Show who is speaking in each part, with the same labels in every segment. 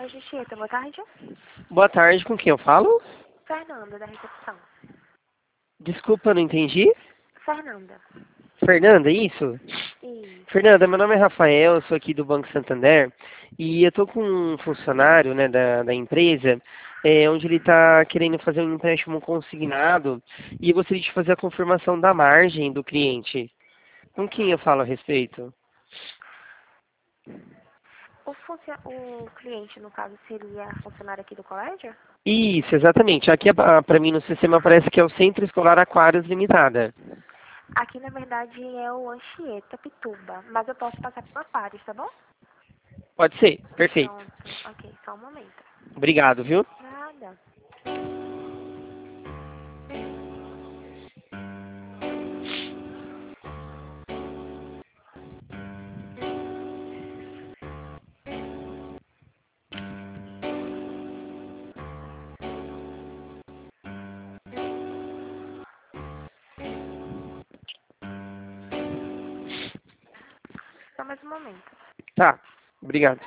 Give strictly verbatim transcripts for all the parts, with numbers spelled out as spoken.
Speaker 1: Loja Chieta, boa tarde.
Speaker 2: Boa tarde, com quem eu falo?
Speaker 1: Fernanda, da recepção.
Speaker 2: Desculpa, não entendi.
Speaker 1: Fernanda.
Speaker 2: Fernanda, é isso?
Speaker 1: Isso.
Speaker 2: Fernanda, meu nome é Rafael, eu sou aqui do Banco Santander e eu estou com um funcionário, né, da, da empresa, é, onde ele está querendo fazer um empréstimo consignado e eu gostaria de fazer a confirmação da margem do cliente. Com quem eu falo a respeito?
Speaker 1: O, funcio... o cliente, no caso, seria funcionário aqui do colégio?
Speaker 2: Isso, exatamente. Aqui para mim no sistema parece que é o Centro Escolar Aquários Limitada.
Speaker 1: Aqui, na verdade, é o Anchieta Pituba, mas eu posso passar por uma Pares, tá bom?
Speaker 2: Pode ser, perfeito.
Speaker 1: Pronto, ok, só um momento.
Speaker 2: Obrigado, viu?
Speaker 1: Nada. Só mais um momento.
Speaker 2: Tá, obrigado.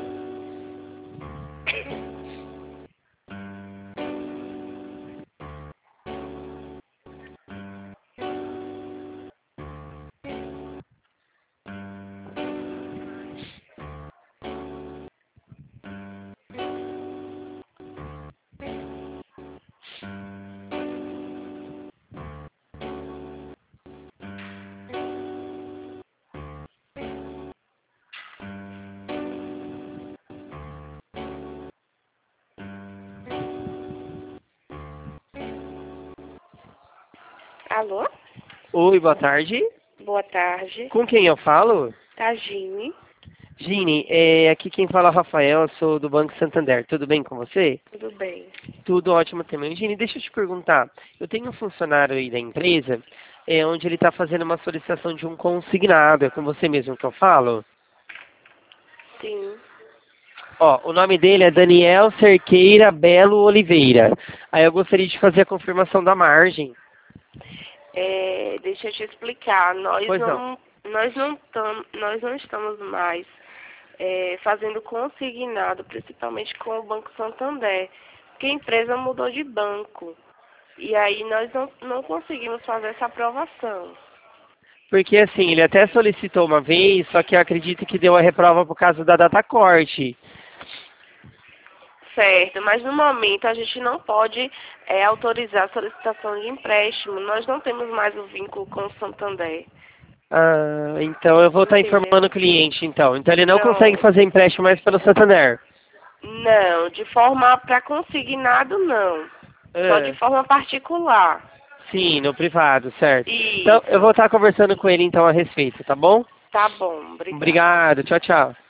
Speaker 3: Alô?
Speaker 2: Oi, boa tarde.
Speaker 3: Boa tarde.
Speaker 2: Com quem eu falo?
Speaker 3: Tagine.
Speaker 2: Gini, é, aqui quem fala é o Rafael, eu sou do Banco Santander. Tudo bem com você?
Speaker 3: Tudo bem.
Speaker 2: Tudo ótimo também. Gini, deixa eu te perguntar. Eu tenho um funcionário aí da empresa, é, onde ele está fazendo uma solicitação de um consignado. É com você mesmo que eu falo?
Speaker 3: Sim.
Speaker 2: Ó, o nome dele é Daniel Cerqueira Belo Oliveira. Aí eu gostaria de fazer a confirmação da margem.
Speaker 3: É, deixa eu te explicar. Nós
Speaker 2: Pois não.
Speaker 3: não, nós não, tam, nós não estamos mais é, fazendo consignado, principalmente com o Banco Santander, porque a empresa mudou de banco. E aí nós não, não conseguimos fazer essa aprovação.
Speaker 2: Porque assim, ele até solicitou uma vez, só que eu acredito que deu a reprova por causa da data corte.
Speaker 3: Certo, mas no momento a gente não pode é, autorizar a solicitação de empréstimo. Nós não temos mais o vínculo com o Santander.
Speaker 2: Ah, então eu vou estar informando
Speaker 3: Entendeu?
Speaker 2: o cliente, então. Então ele não consegue
Speaker 3: Pronto.
Speaker 2: fazer empréstimo mais pelo Santander.
Speaker 3: Não, de forma para consignado não. Só de
Speaker 2: Ah,
Speaker 3: forma particular.
Speaker 2: sim, no privado, certo. Então eu vou
Speaker 3: Isso.
Speaker 2: estar conversando com ele então a respeito, tá bom?
Speaker 3: Tá bom, obrigada.
Speaker 2: Obrigado, tchau, tchau.